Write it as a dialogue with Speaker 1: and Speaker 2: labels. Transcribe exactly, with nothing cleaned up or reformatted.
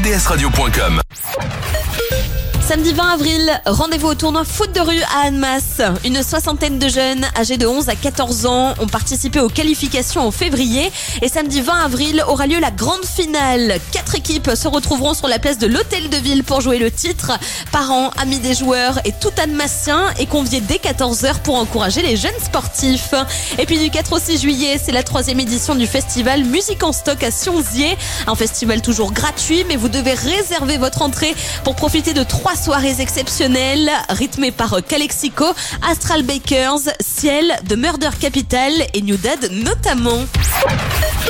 Speaker 1: d s radio point com.
Speaker 2: Samedi vingt avril, rendez-vous au tournoi foot de rue à Annemasse. Une soixantaine de jeunes âgés de onze à quatorze ans ont participé aux qualifications en février. Et samedi vingt avril aura lieu la grande finale. Quatre équipes se retrouveront sur la place de l'Hôtel de Ville pour jouer le titre. Parents, amis des joueurs et tout Annemassien est convié dès quatorze heures pour encourager les jeunes sportifs. Et puis du quatre au six juillet, c'est la troisième édition du festival Musique en stock à Sionzier. Un festival toujours gratuit, mais vous devez réserver votre entrée pour profiter de trois soirées exceptionnelles rythmées par Calexico, Astral Bakers, Ciel, The Murder Capital et New Dad notamment.